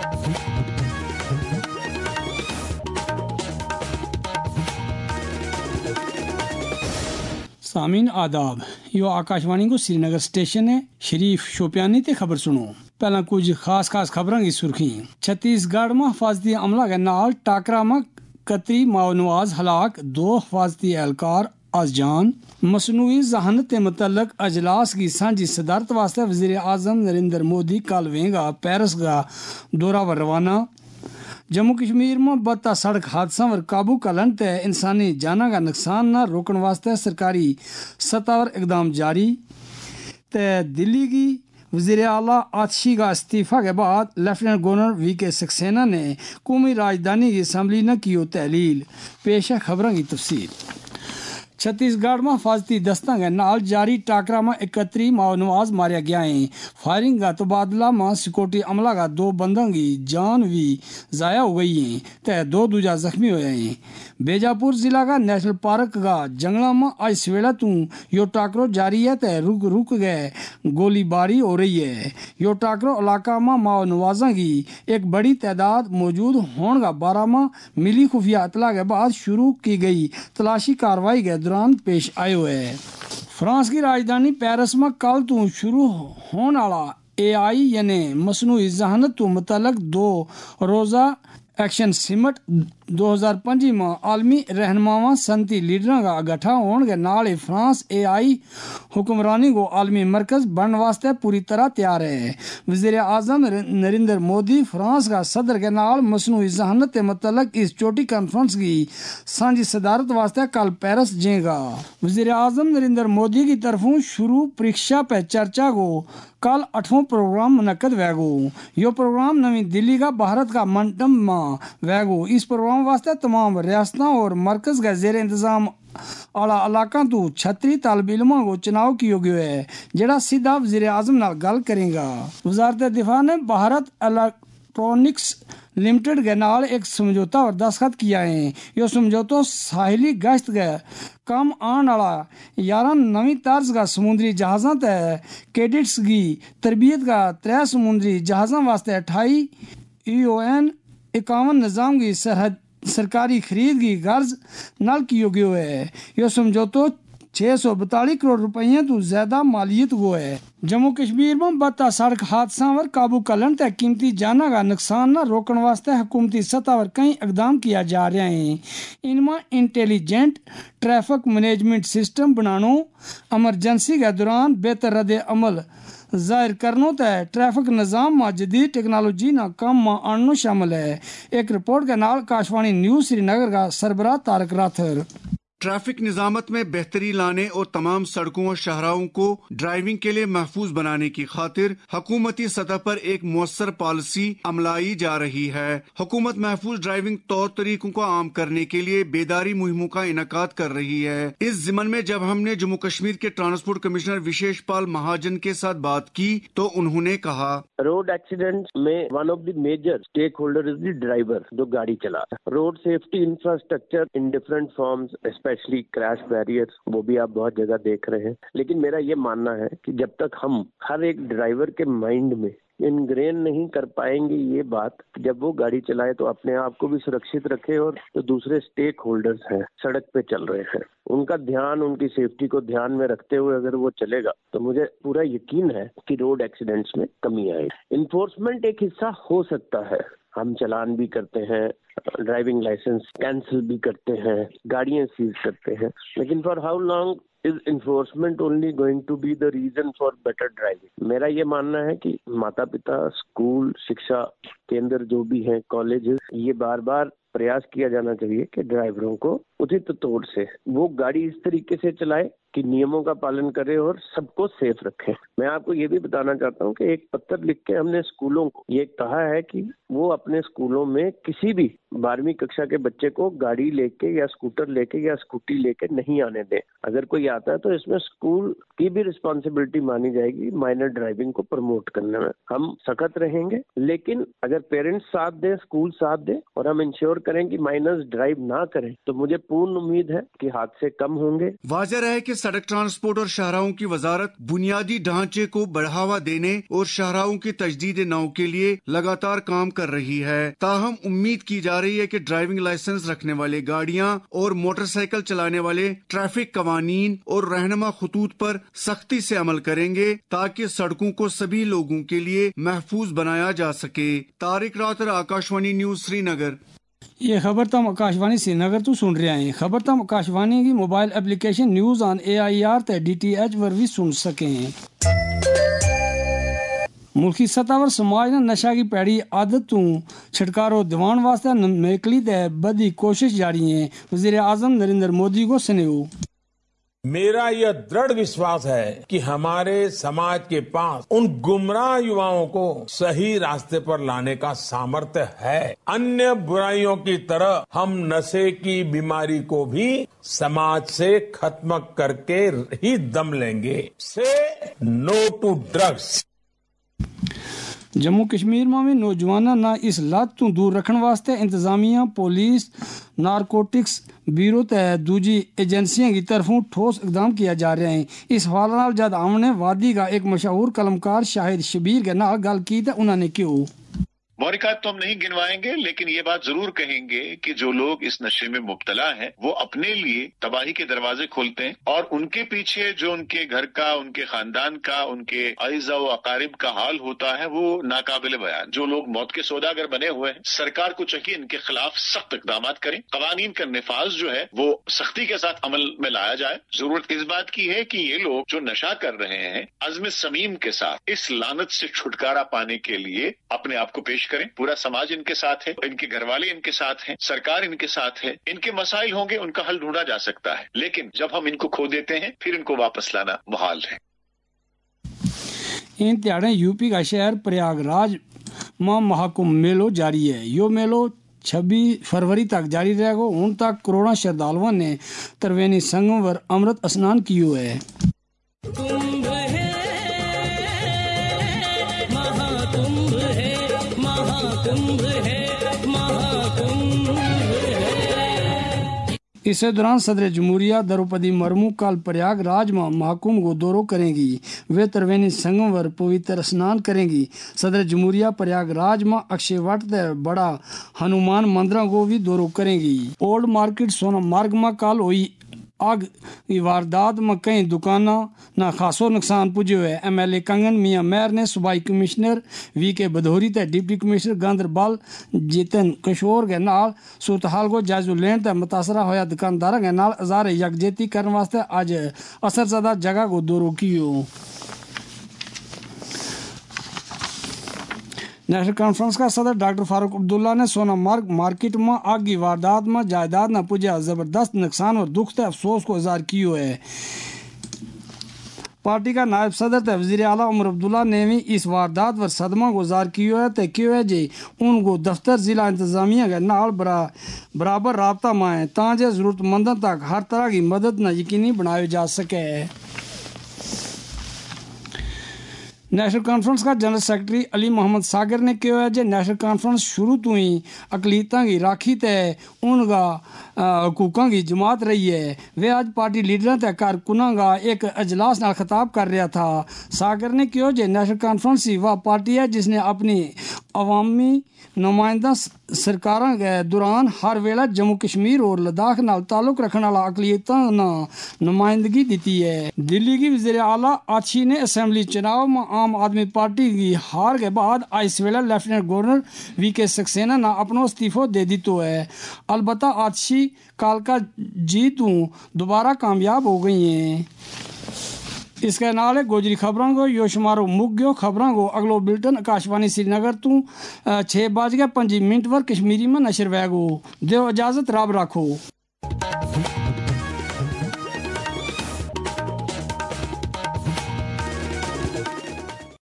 सामीन आदाब, यो आकाशवाणी को श्रीनगर स्टेशन है। शरीफ शोपियानी ते खबर सुनो। पहला कुछ खास खबरों की सुर्खी। छत्तीसगढ़ में हिफाजती अमला के नाल टाकरा में 31 माओनवाज हलाक, 2 हिफाजती एहलकार आज जान। मसनूई जहानत के मुतल्लक अजलास की सांझी सदारत वास्ते वजीर आजम नरेंद्र मोदी कल वेंगा पेरिस का दौरा पर रवाना। जम्मू कश्मीर में बदता सड़क हादसा पर काबू करने ते इंसानी जाना का नुकसान न रोकने वास्ते सरकारी सत्तावर इकदाम जारी। ते दिल्ली की वजीर आला आतिशी का इस्तीफा के बाद लेफ्टिनेंट गवर्नर वीके सक्सेना ने कौमी राजधानी की असम्बली न की तहलील। पेश है खबरों की तफसील। छत्तीसगढ़ में हिफाजती दस्ता के नाल जारी टाकरा में 31 माओनवाज मारा गया है। फायरिंग का तबादला में सिक्योरिटी अमला का 2 बंदों की जान भी जाया हो गई है ते 2 दूजा जख्मी हुए हैं। बेजापुर जिला का नेशनल पार्क का जंगला में आज सवेला तू यो टाकरो जारी है ते रुक गए गोलीबारी हो रही है। यो टाकरो इलाका में माओनवाजों की एक बड़ी तादाद मौजूद होने का बारे में मिली खुफिया इतला के बाद शुरू की गई तलाशी कार्रवाई के दौरान पेश आयो है। फ्रांस की राजधानी पेरिस में कल तो शुरू होने वाला AI यानी मसनूई जहानत तो मुतल्लक 2 रोजा एक्शन सिमट 2025 में आलमी रहनुमावा सनती लीडरों का इकट्ठा होने के नाल फ्रांस AI हुक्मरानी को आलमी मरकज बनने वास्ते पूरी तरह तैयार है। वजीर आजम नरेंद्र मोदी फ्रांस का सदर के नाल मसनूई जहानत के मुतल्लक इस छोटी कॉन्फ्रेंस की सांझी सदारत वास्ते कल पेरिस जाएगा। वजीर आजम नरेंद्र मोदी की तरफों शुरू परीक्षा पे चर्चा को कल 8वां प्रोग्राम मुनक्कद वैगो। यो प्रोग्राम नवी दिल्ली का भारत का मंटम में वैगो। इस प्रोग्राम वास्ते तमाम रियासतों और मरकज का जेर इंतजाम आला इलाका तो 36 तालिब इल्मों को चुनाव किया गया है, जेड़ा सीधा वजीर आजम नाल गल करेगा। वजारत दिफा ने भारत इलेक्ट्रॉनिक्स लिमिटेड के नाल एक समझौता और दस्तखत किया है। यो समझौता साहिली गश्त के कम आने वाला 11 नवी तर्ज का समुद्री जहाज़ों ते कैडेट्स की तरबियत का 3 समुद्री जहाज़ों वास्ते 28 EON 51 निज़ाम की सरकारी खरीद की गर्ज नाल किया गया है। यो समझौता 642 करोड़ रुपये तो ज्यादा मालियत को है। जम्मू कश्मीर में बदता सड़क हादसा पर काबू करने ते कीमती जाना का नुकसान न रोकने वास्ते हुकूमती सतह पर कई इकदाम किया जा रहे हैं। इनमें इंटेलिजेंट ट्रैफिक मैनेजमेंट सिस्टम बनानो, एमरजेंसी के दौरान बेहतर रद्द अमल जाहिर करनो ते ट्रैफिक निज़ाम में जदीद टेक्नोलॉजी ना काम में आनो शामिल है। एक रिपोर्ट के नाल आकाशवाणी न्यूज़ श्रीनगर का सरबराह तारक राथर। ट्रैफिक निजामत में बेहतरी लाने और तमाम सड़कों और शाहराहों को ड्राइविंग के लिए महफूज बनाने की खातिर हुकूमती सतह पर एक मुअस्सर पॉलिसी अमलाई जा रही है। हुकूमत महफूज ड्राइविंग तौर तरीकों को आम करने के लिए बेदारी मुहिमों का इनकाद कर रही है। इस जिमन में जब हमने जम्मू कश्मीर के ट्रांसपोर्ट कमिश्नर विशेष पाल महाजन के साथ बात की तो उन्होंने कहा, रोड एक्सीडेंट में one of the major stakeholder is the driver जो गाड़ी चला। Road safety infrastructure in different forms, specially crash barriers, वो भी आप बहुत जगह देख रहे हैं। लेकिन मेरा ये मानना है कि जब तक हम हर एक ड्राइवर के माइंड में इनग्रेन नहीं कर पाएंगे ये बात, जब वो गाड़ी चलाए तो अपने आप को भी सुरक्षित रखे और जो दूसरे स्टेक होल्डर्स हैं सड़क पे चल रहे हैं उनका ध्यान, उनकी सेफ्टी को ध्यान में रखते हुए अगर वो चलेगा तो मुझे पूरा यकीन है कि रोड एक्सीडेंट्स में कमी आएगी। इन्फोर्समेंट एक हिस्सा हो सकता है, हम चालान भी करते हैं, ड्राइविंग लाइसेंस कैंसिल भी करते हैं, गाड़ियां सीज करते हैं, लेकिन for how long is enforcement only going to be the reason for better driving? मेरा ये मानना है कि माता पिता, स्कूल, शिक्षा केंद्र जो भी हैं, कॉलेजेस, ये बार बार प्रयास किया जाना चाहिए कि ड्राइवरों को उचित तौर से वो गाड़ी इस तरीके से चलाए कि नियमों का पालन करे और सबको सेफ रखें। मैं आपको ये भी बताना चाहता हूँ कि एक पत्र लिख के हमने स्कूलों को ये कहा है कि वो अपने स्कूलों में किसी भी 12वीं कक्षा के बच्चे को गाड़ी लेके या स्कूटर लेके या स्कूटी लेके नहीं आने दें। अगर कोई आता है तो इसमें स्कूल की भी रिस्पॉन्सिबिलिटी मानी जाएगी माइनर ड्राइविंग को प्रमोट करने में। हम सख्त रहेंगे, लेकिन अगर पेरेंट्स साथ दें, स्कूल साथ दें और हम इंश्योर करें कि माइनर्स ड्राइव ना करें तो मुझे पूर्ण उम्मीद है कि हादसे कम होंगे। वाज़ेह है कि सड़क ट्रांसपोर्ट और शाहराहों की वजारत बुनियादी ढांचे को बढ़ावा देने और शाहराहों की तजदीद नौ के लिए लगातार काम कर रही है। ताहम उम्मीद की जा रही है कि ड्राइविंग लाइसेंस रखने वाले गाड़ियां और मोटरसाइकिल चलाने वाले ट्रैफिक कवानीन और रहनुमा खतूत पर सख्ती से अमल करेंगे ताकि सड़कों को सभी लोगों के लिए महफूज बनाया जा सके। तारिक रातर, आकाशवाणी न्यूज, श्रीनगर। ये खबर तम आकाशवाणी श्रीनगर तो सुन रहे हैं। खबर तम आकाशवाणी की mobile application news on AIR ते DTH पर भी सुन सके हैं। मुल्की सतह पर समाज ने नशा की पैड़ी आदत तू छुटकारो दिवान वास्ते मेकली ते बदी कोशिश जारी है। वजीर आजम नरेंद्र मोदी को स्नेह। मेरा यह दृढ़ विश्वास है कि हमारे समाज के पास उन गुमराह युवाओं को सही रास्ते पर लाने का सामर्थ्य है। अन्य बुराइयों की तरह हम नशे की बीमारी को भी समाज से खत्म करके ही दम लेंगे। Say no to drugs. Jammu Kashmir में नौजवाना ना इस लत तू दूर रखने वास्ते इंतजामिया, पुलिस, नारकोटिक्स ब्यूरो ते दूजी एजेंसियों की तरफों ठोस इकदाम किया जा रहे हैं। इस हवाले नाल जद हमने वादी का एक मशहूर कलमकार शाहिद शबीर के नाल गल की तो उन्होंने क्यों मुहरिकात तो हम नहीं गिनवाएंगे, लेकिन ये बात जरूर कहेंगे कि जो लोग इस नशे में मुब्तला हैं वो अपने लिए तबाही के दरवाजे खोलते हैं और उनके पीछे जो उनके घर का, उनके खानदान का, उनके अइज़ा व अकारिब का हाल होता है वो नाकाबिल बयान। जो लोग मौत के सौदागर बने हुए हैं, सरकार को चाहिए इनके खिलाफ सख्त इक़दामात करें। कवानीन का निफाज जो है वो सख्ती के साथ अमल में लाया जाए। जरूरत इस बात की है कि ये लोग जो नशा कर रहे हैं अज़्म समीम के साथ इस लानत से छुटकारा पाने के लिए अपने आप को पेश करें। पूरा समाज इनके साथ है, इनके घर वाले इनके साथ हैं, सरकार इनके साथ है। इनके मसाइल होंगे, उनका हल ढूंढा जा सकता है, लेकिन जब हम इनको खो देते हैं फिर इनको वापस लाना मुहाल है। इन त्याड़े यूपी का शहर प्रयागराज में महाकुंभ मेलो जारी है। यो मेलो 26 फरवरी तक जारी रहेगा। उन तक करोड़ों श्रद्धालुओं ने त्रिवेणी संगम पर अमृत स्नान किया है। इस दौरान सदर जमहूरिया द्रौपदी मुर्मू कल प्रयागराज में महाकुंभ को दौरो करेंगी। वे त्रिवेणी संगम पर पवित्र स्नान करेंगी। सदर जमहूरिया प्रयागराज में अक्षय वट बड़ा हनुमान मंदिर को भी दौरो करेंगी। ओल्ड मार्केट सोना मार्ग में कल हुई आग की वारदात में कई दुकाना ना खासो नुकसान पुजे हुए। MLA कंगन मियां मेयर ने सूबाई कमिश्नर VK भदौरी ते डिप्टी कमिश्नर गांधरबल जितन किशोर के नाल सूरत हाल को जायजा लेने ते मुतासरा होया दुकानदारों के नाल अजार यकजहती करने वास्ते आज असरजदा जगह को दौरो कियो। नेशनल कॉन्फ्रेंस का सदर डॉक्टर फारूक अब्दुल्ला ने सोनामार्ग मार्केट में आग की वारदात में जायदाद न पुजा जबरदस्त नुकसान और दुख से अफसोस को इजहार किया है। पार्टी का नायब सदर ते वजीर आला उमर अब्दुल्ला ने भी इस वारदात पर सदमा गुजार किया है। क्यों है जी उनको दफ्तर जिला इंतजामिया के नाल बराबर राबता में ताजे जरूरतमंदों तक हर तरह की मदद न यकीनी बनाया जा सके। नेशनल कॉन्फ्रेंस का जनरल सेक्रेटरी अली मोहम्मद सागर ने कहा है कि नेशनल कॉन्फ्रेंस शुरू तो ही अकलीतां की राखी ते उनका हकूकों की जमात रही है। वे आज पार्टी लीडरों ते कारकुनां का एक अजलास नाल खिताब कर रहा था। सागर ने कहा कि नेशनल कॉन्फ्रेंस ही वह पार्टी है जिसने अपनी अवामी नुमाइंदा सरकारों के दौरान हर वेला जम्मू कश्मीर और लद्दाख नाल ताल्लुक रखने वाला अकलीतां नुमाइंदगी दी है। दिल्ली की वज़ीर आला आशी ने असेंबली चुनाव में आम आदमी पार्टी की हार के बाद इस वेला लेफ्टिनेंट गवर्नर VK सक्सेना ने अपना इस्तीफो दे दितो है। अलबत्ता आशी कालका जीत दोबारा कामयाब हो गई हैं। इसके नाल गोजरी खबरों को यो शुमारो मुग्यो खबरों को अगलो बुलेटिन आकाशवाणी श्रीनगर तू 6:05 पर कश्मीरी में नशर वैगो। दो इजाजत रब रखो।